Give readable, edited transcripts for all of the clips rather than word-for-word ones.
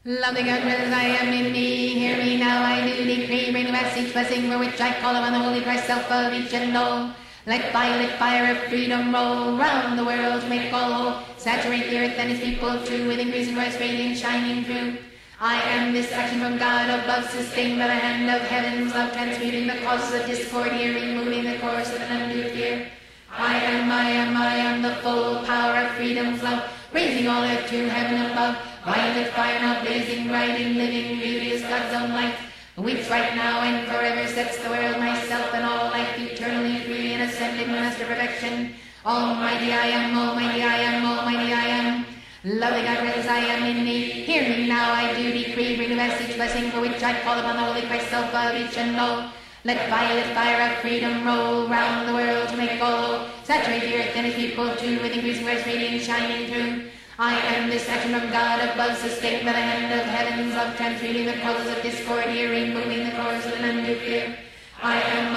Loving God as I am in me, hear me now, I do decree, bring the message, blessing for which I call upon the Holy Christ, self of each and all. Let violet fire of freedom roll round the world to make it all whole. Saturate the earth and its people too, with increasing Christ radiance shining through. I am this action from God above, sustained by the hand of heaven's love, transmuting the causes of discord here, removing the course of an undue fear. I am the full power of freedom's love, raising all earth to heaven above. Violet fire now blazing bright in living beauty is God's own light, which right now and forever sets the world, myself and all life eternally free and ascending master perfection. Almighty I am, almighty I am, almighty I am. Loving God as I am in me, hear me now, I do decree, bring the message, blessing for which I call upon the Holy Christ, self of each and all. Let violet fire of freedom roll round the world to make it all whole. Saturate the earth and its people too, with increasing Christ radiance shining through. I am this action from God above, sustained by the hand of heaven's love, transmuting the causes of discord here, removing the cause of an undue fear. I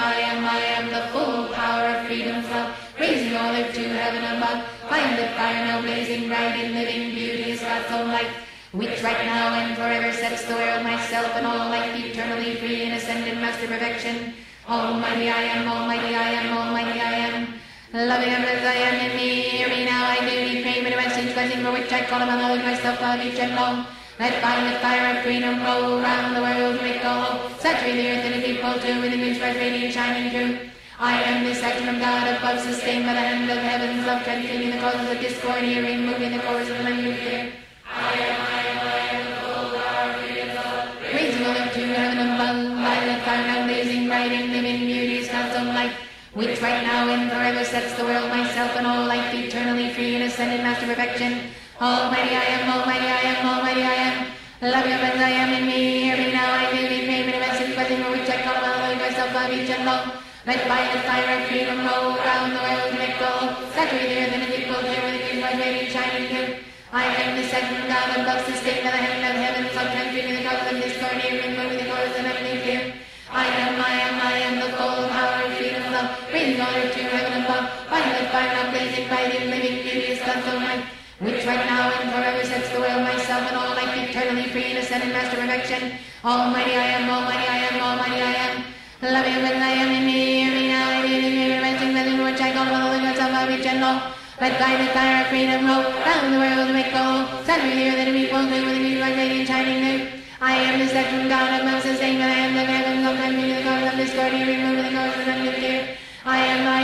am the full power of freedom's love, raising all earth to heaven above. Violet fire now blazing bright in living beauty is God's own light, which right now and forever sets the world, myself and all life eternally free and ascended master perfection. Almighty I am, almighty I am, almighty I am. Loving Him as I am in me, hear me now, I do decree, with a message, blessing for which I call upon the Holy Christ, self of each and all. Let violet fire of freedom roll round the world to make it all whole. Saturate the earth and its people too, with increasing Christ radiance shining through. I am this action from God above, sustained by the hand of heaven's love, transmuting the causes of discord here, removing the cause of an undue fear. I am the full power of freedom's love, raising all earth to heaven above. Violet fire now blazing bright in living beauty is God's own light, which right now and forever sets the world, myself and all life eternally free and ascended master perfection. Almighty I am, almighty I am, almighty I am. Loving Him as I am in me, hear me now, I do decree, with a message, blessing for which I call upon the Holy Christ, self of each and all. Let violet fire of freedom roll round the world to make it all whole. Saturate the earth and its people here, with increasing Christ radiance shining through. I am the second God above, sustained by the hand of heaven's love, transmuting the causes of discord here, removing the cause of an undue fear. I am the full power of freedom's love, raising all earth to heaven above. Violet fire now blazing bright in living beauty is God's own light, which right now and forever sets the world, myself and all life eternally free and ascended master perfection. Almighty I am, almighty I am, almighty I am. Loving Him as I am in me, hear me now, I do decree, with a message, blessing for which I call upon the Holy Christ, self of each and all. Let violet fire of freedom roll round the world to make it all whole. Saturate the earth and its people too, with increasing Christ radiance shining through. I am the second God above, sustained by the hand of heaven, love, transmuting the cause of discord here, removing the cause of an undue fear. I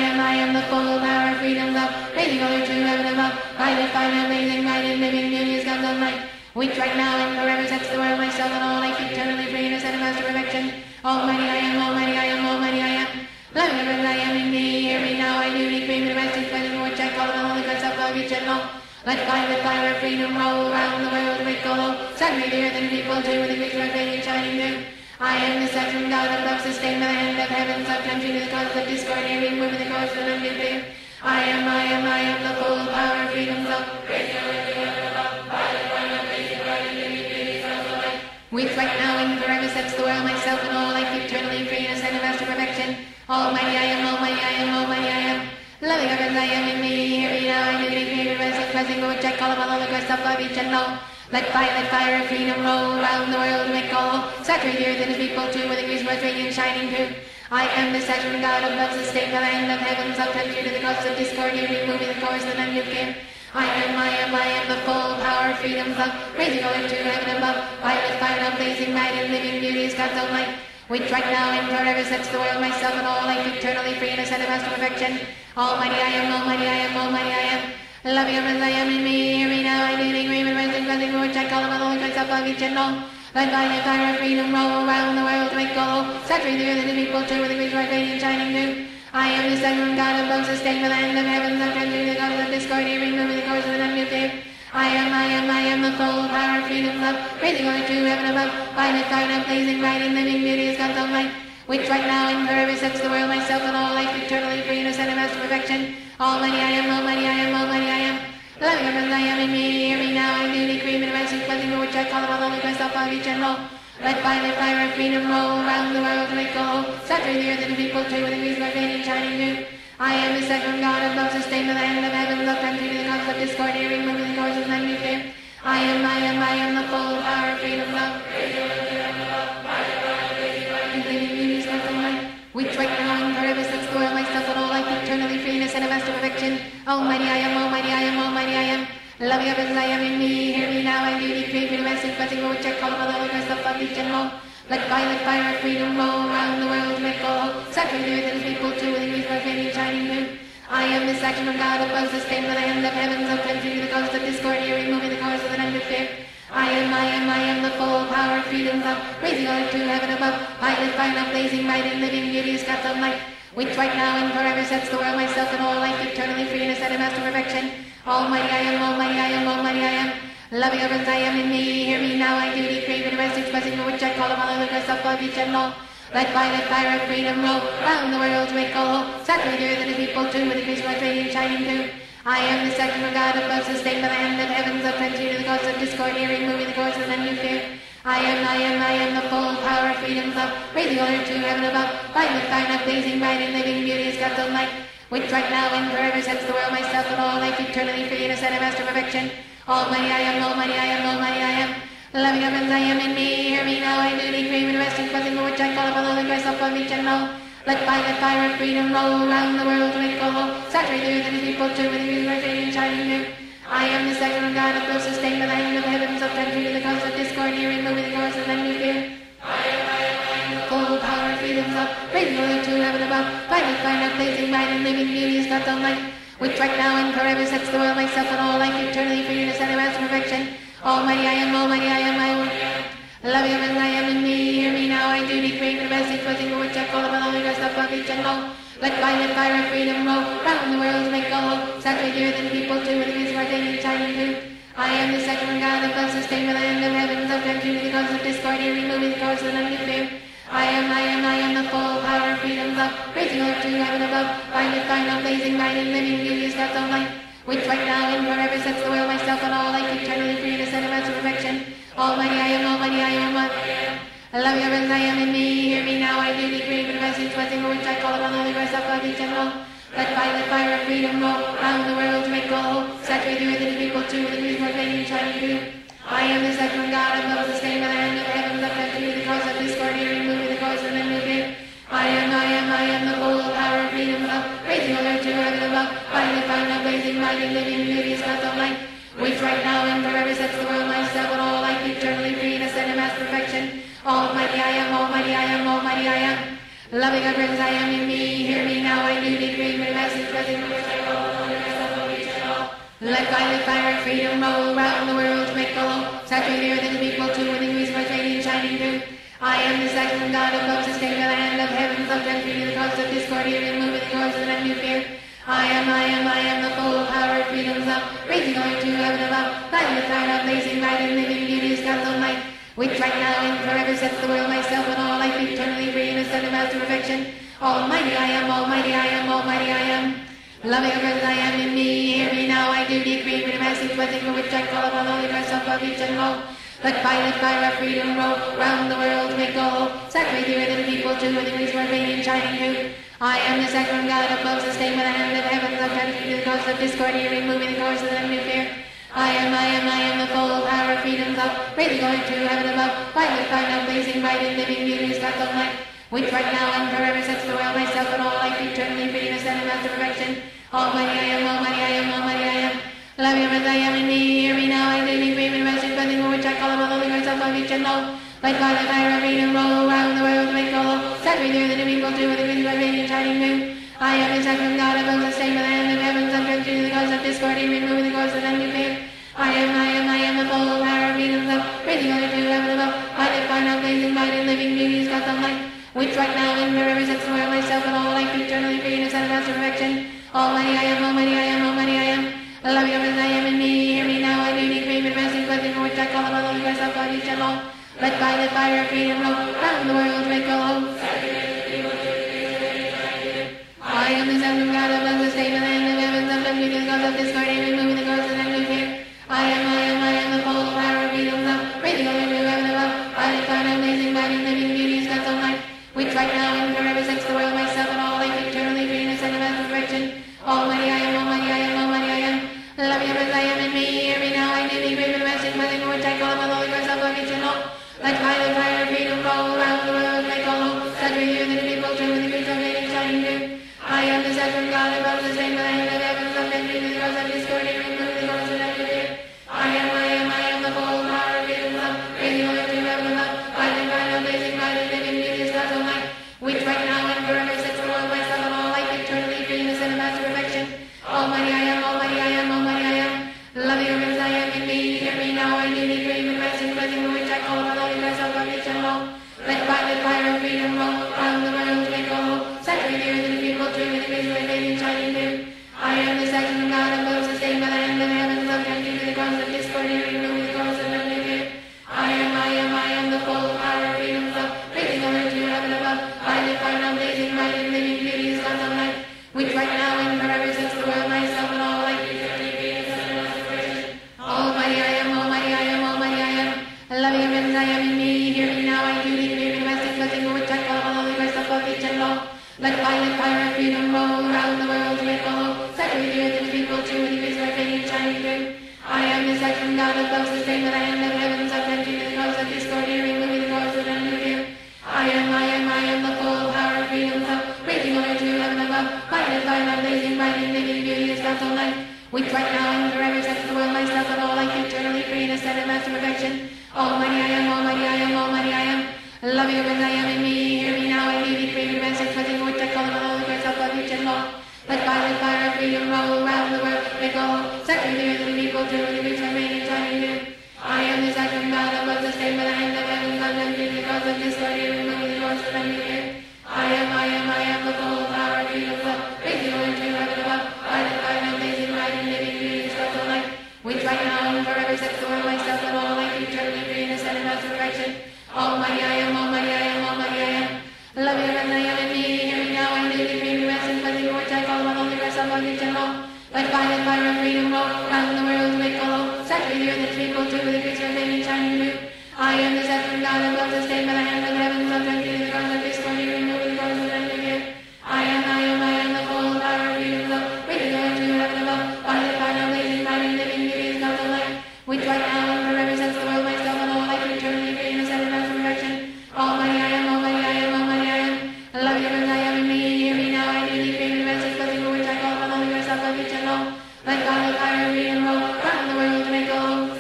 am the full power of freedom's love, raising all earth to heaven above. Violet fire now blazing bright in living beauty is God's own light, which right now and forever sets the world, myself and all life eternally free and ascended master perfection. Almighty I am, almighty I am, almighty I am. Loving Him as I am in me, hear me now, I do decree, with a message, blessing for which I call upon the Holy Christ, self of each and all. Let violet fire of freedom roll round the world to make it all whole. Saturate the earth and its people too, with increasing Christ radiance shining through. I am the second God above, sustained by the hand of heaven's love, transmuting the causes of discord here, removing the cause of an undue fear. I am the full power of freedom's love, raising all earth to heaven above. Violet fire now blazing bright in living beauty is God's own light, which right now and forever sets the world, myself and all life eternally free and ascended master perfection. Almighty I am, almighty I am, almighty I am. Loving Him as I am in me, hear me now, I do decree, with a message, blessing for which I call upon the Holy Christ, self of each and all. Let violet fire of freedom roll round the world to make it all whole. Saturate the earth and its people too, with increasing Christ radiance shining through. I am the second God above, sustained by the hand of heaven's love, transmuting the causes of discord here, removing the cause of an undue fear. I am the full power of freedom's love, raising all earth to heaven above. Violet fire now blazing bright in living beauty is God's own light, which right now and forever sets the world, myself and all life eternally free and ascended master perfection. Almighty I am, almighty I am, almighty I am. Loving Him as I am in me, hear me now, I do decree, with a message, blessing for which I call upon the Holy Christ, self of each and all. Let violet fire of freedom roll round the world to make it all whole. Saturate the earth and its people too, with increasing Christ radiance shining through. I am the second God above, sustained by the hand of heaven, love, transmuting the causes of discord here, removing the cause of an undue fear. I am the full power of freedom's love, raising all earth to heaven above. Violet fire now blazing bright in living beauty is God's own light, which right now and forever sets the world, myself and all life eternally free and ascended master perfection. Almighty I am, almighty I am, almighty I am. Loving Him as I am in me, hear me now, I do decree, with a message, blessing for which I call upon the Holy Christ, self of each and all. Let violet fire of freedom roll round the world to make it all whole. Saturate the earth and its people too, with increasing Christ radiance shining through. I am the second God above, sustained by the hand of heaven, love, transmuting the causes of discord here, removing the cause of an undue fear. I am the full power of freedom. heavens, I am in me. Hear me now, I do decree. Freedom, message, blessing, for which I call upon the Holy Christ of each and all. Let fire of freedom roll around the world to make all hope. Saturate the earth and his people too, with increased by fame shining new. I am the action of God above, sustained by the hand of heavens, of country, the cause of discord, here removing the cause of the night of fear. I am the full power of freedom's up, raising all to heaven above. Pilot fire now blazing bright and living beauty, scats of light, which right now and forever sets the world, myself, and all life eternally free and a set of master perfection. Almighty I am, almighty I am, almighty I am. Loving heavens, I am in me. Hear me now, I do decree, with the rest expressing for which I call upon the Christ of each and all. Let fire of freedom roll round the world to make all hope. Saturate the earth and his people too, with the increased radiant shining too. I am the second of God above, sustained by the hand of heavens, of country to the cause of discord, here removing the cause of the new fear. I am the full power of freedom's love, raising all earth to heaven above. Fine with fire now blazing bright and living beauty is God's own light, which right now and forever sets the world, myself, and all life eternally free and a set of master perfection. Almighty I am, almighty I am, almighty I am. Loving heavens, I am in me. Hear me now, I do decree, with resting, blessing, for which I call upon the Holy Christ of each and all. Let fire of freedom roll around the world to make all hope. Saturate the earth and his people too, with the radiant shining new. I am the second of God above, sustained by the hand of heavens, of country to the cause of discord, here removing the cause of the new fear. I am the full power of freedom's up, raising all earth to heaven above. Fire now blazing bright and living beauty is God's own light, which right now and forever sets the world, myself, and all life eternally free and a set of master perfection. Almighty I am, almighty I am, I am. Loving heavens, I am in me. Hear me now, I do decree, the message, blessing, for which I call upon the Holy Christ of each and all. Let fire of freedom roll round the world to make all hope. Saturate the earth and people too, with the increased radiant shining too. I am the second of God above, sustained by the hand of heavens, of country to the cause of discord, here removing the cause of the new fear. I am the full power of freedom's up, raising all to heaven above. Fire now blazing bright and living beauty is God's own light, which right now and forever sets the world, myself, and all life eternally free and a set of master perfection. Almighty I am, almighty I am, almighty I am. Love your heavens, I am in me. Hear me now, I do decree, with message, blessing, for which I call upon the Holy Christ of each and all. Let fire of freedom roll round the world to make all hope. Saturate the earth and his people too, with the increased radiant shining too. I am the second God above, sustained by the hand of heavens, of country to the cause of discord, here removing the cause of the new fear. I am the full power of freedom love, raising all earth to heaven above. Fire now blazing bright and living beauty is God's own light, which right now and forever sets the world, myself, and all life eternally free and a set of mass perfection. Almighty I am, almighty I am, almighty I am. Loving our friends, I am in me. Hear me now, I do decree, with a message, blessing, for which I call upon the Christ of each and all. Let fire of freedom roll round the world to make all hope. Saturate the earth and his people too, with increased radiant shining too. I am the second God above, sustained by the hand of heavens, of country to the cause of discord, here removing the cause of the new fear. I am the full power of freedom's up, raising all to heaven above. Fire now blazing bright and living beauty is God's own light, which right now and forever sets the world, myself, and all life eternally free and a set of master perfection. Almighty I am, almighty I am, almighty I am. Loving friends, I am in me. Hear me now, I do decree, with a message, blessing, for which I call upon the Holy Christ of each and all. Let fire of freedom roll round the world to make all hope. Saturate the earth and people too, with increased radiant shining too. I am the second God above, sustained by the hand of heavens, of country to the cause of discord, here removing the cause of the new fear. I am the full power of freedom's up, raising all to heaven above. Fire now blazing bright and living beauty is God's own light, which right now and forever sets the world, myself, and all life eternally free and a set of master perfection. Almighty I am, almighty I am, almighty I am. Love your friends, I am in me. Hear me now, I do decree, with message, blessing, for which I call upon the Holy Christ of each and all. Let fire of freedom roll around the world to make all hope. Saturate the earth and the people too, with the increased radiant shining too. I am the second God above, sustained by the hand of heavens, of country to the cause of discord, here removing the cause of the new fear. I am the full power of freedom's up, raising all to heaven above. Fire now blazing bright and living beauty is God's own light, which right now and forever sets the world, myself, and all life eternally free and a set of master perfection. Almighty I am, almighty I am, almighty I am. Love your friends, I am in me. Hear me now, I do decree, with message, blessing, for which I call upon the Holy Christ of each and all. Let fire of freedom roll round the world to make all hope. I am the Son of God above, sustained by the hand of heavens, of country to the cause of discord, here removing the cause of the new fear. I am the full power of freedom's up, raising all to heaven above. Fire now blazing bright and living beauty is God's own light, which right now and forever sets the world, myself, and all life eternally free and a set of master perfection. Almighty I am, almighty I am, almighty I am. Love your friends, I am in me. Hear me now, I do decree, with a message, blessing, for which I call upon the Holy Christ of each and all. Let fire of freedom roll around the world, make all hope. Saturate the earth and the people too, with the increased radiant shining too. I am the second God above, sustained by the hand of heavens, of country to the cause of discord, here removing the cause of the new fear. fire of freedom roll round the world to make all hope. Saturate the earth and the people true with the grace of radiant shining new. I am the second God of Moses, sustained by the hand of heaven, subject to the cause of discord, hearing with the cause of heaven. I am the full power of freedom, love, raising over to heaven above. By the fire now blazing, bright and living beauty is God's own light, which right now and forever sets the world, myself and all life. Almighty I am, almighty I am, almighty I am. Loving heavens I am in me, hear me now, I do declare domestic blessing, for which I call upon all the grace of each and all. Let violent fire of freedom roll round the world to make all hope. Saturate the earth and the people true with the grace of our faith shining through. I am the second God of love, sustained by the hand of heaven, subject to the cause of discord, hearing with the cause of enmity. I am the full power of freedom, love, raising over to heaven above. Violent fire blazing, bright and living beauty is God's own light, which right now and forever sets the world, myself and all life eternally free and ascended master perfection. Almighty I am, almighty I am, almighty I am. Loving heavens I am in me, hear me now, I do decree domestic blessing, for which I call upon all the grace of each and all. Let violent fire of freedom roll round the world, make all hope. Saturate the earth and the people true with the grace of our faith shining new. I am the second God of love, sustained by the hand of heaven, subject to the cause of discord, hearing with the cause of enmity. I am the full power of freedom, love, raising over to heaven above. Violent fire now blazing, bright and living beauty is God's own light, which right now and forever sets the world, myself and all life eternally free and ascended master perfection. Almighty I am, almighty I am, almighty I am. Loving heaven I am in me, hear me now, I do decree me rest and blessing, for which I call upon all the grace of each and all. Let violent fire of freedom roll round the world to make all hope. Saturate the earth and people true with the grace of our faith shining new. I am the second God of love, sustained by the hand of heaven, subject to the cause of discord, hearing with the cause of enmity. I am the full power of freedom, love, raising over to heaven above. Violent fire now blazing, bright and living beauty is God's own light, which right now and forever sets the world, myself and all life eternally free and ascended master perfection. Almighty I am, almighty I am, almighty I am. Loving heavens I am in me, hear me now, I do decree the message blessing, for which I call upon all the grace of each and all. Let God the fire of freedom roll round the world to make all hope.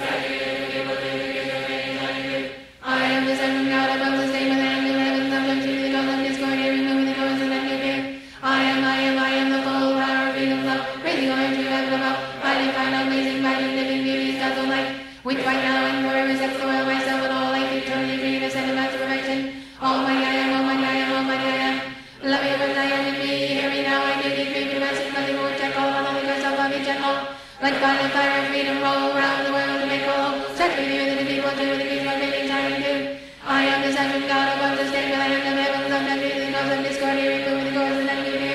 I am the second God of love, sustained by the hand of heaven, subject to the cause of discord, hearing with the cause of enmity. I am the full power of freedom, love, raising over to heaven above. Violent fire now blazing, bright and living beauty is God's own light, which right now and forever sets the world, myself and all life eternally free and ascended master perfection. Almighty I am, almighty I am, almighty I am. Loving heavens I am in me, hear me now, I do decree the message blessing, for which I call upon all the grace of each and all. Let violent fire of freedom roll round the world to make all hope. Saturate the earth and the people true with the grace of our faith shining new. I am the second God of love, sustained by the hand of heaven, subject to the cause of discord, hearing with the cause of enmity.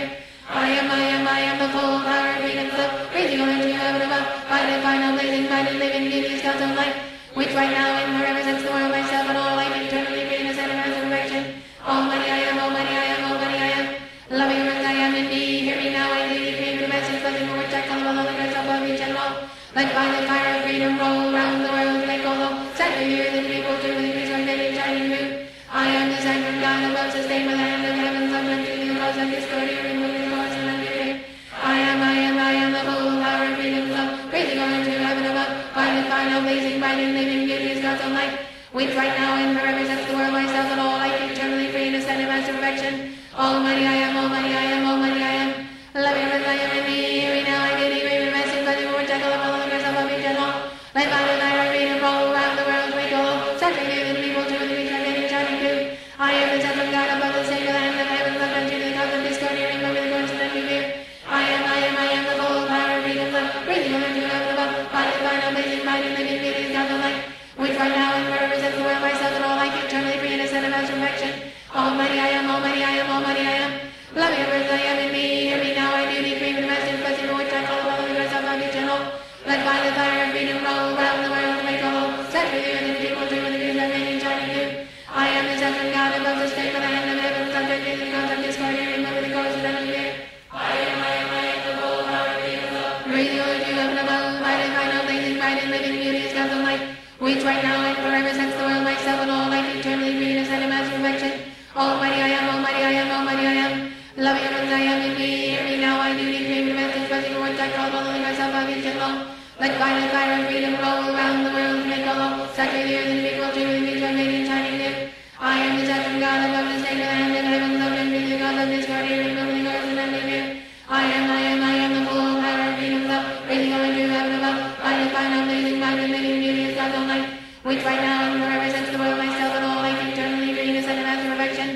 I am the full power of freedom, love, raising over to heaven above. Violent fire now blazing, bright and living beauty is God's own light, which right now and forever sets the world, myself and all life eternally free and ascended master perfection. Almighty I am, almighty I am, almighty I am. Loving heavens I am in me, hear me now, I do decree the message blessing, for which I call upon all the grace of each and all. Let violent fire of freedom roll round the world to make all hope. Saturate the earth and the people true with the grace of our faith shining new. I am the second God of love, sustained by the hand of heaven, subject to the cause of discord, hearing with the cause of enmity. I am the full power of freedom, love, raising over to heaven above. Violent fire now blazing, bright and living beauty is God's own light, which right now and forever sets the world, myself and all life eternally free and ascended master perfection. Almighty I am, almighty I am, almighty I am. Loving heavens I am in me, hear me now, I do decree the message blessing, for which I call upon all the grace of each and all. Let violent fire of freedom roll round the world to make all hope. Saturate the earth and the people true with the grace of our faith shining through. I am the second God of love, sustained by the hand of heaven, subject to the cause of discord, hearing with the cause of enmity. I am the full power of freedom, love, raising over to heaven above. Violent fire now blazing, bright and living beauty is God's own light, which right now and forever sets the world, myself and all life eternally free and ascended master perfection. Almighty I am, almighty I am, almighty I am. Loving heavens I am in me, hear me now, I do decree the message blessing, for which I call upon all the grace of each and all. Let violent fire of freedom roll round the world to make all hope. Saturate the earth and the people true with the grace of our faith shining new. I am the second God of love, sustained by the hand of heaven, subject to the cause of discord, hearing with the cause of enmity. I am the full power of freedom, love, raising over to heaven above. Violent fire now blazing, bright and living beauty is God's own light, which right now and forever sets the world, myself and all life eternally free and ascended master perfection. Almighty I am, almighty I am, almighty I am. Loving heavens I am in me, hear me now, I do decree the message blessing, for which I call upon all the grace of each and all. Let violent fire of freedom roll around the world to make all hope. Saturate the earth and the people true with the grace of our faith shining new. I am the second God of love, sustained by the hand of heaven, subject to the cause of discord, hearing with the cause of enmity. I am the full power of freedom, love, raising over to heaven above. Violent fire now blazing, bright and living beauty is God's own light, which right now and forever sets the world, myself and all life eternally free and ascended master perfection.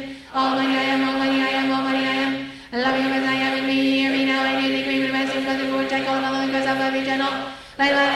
Bye bye.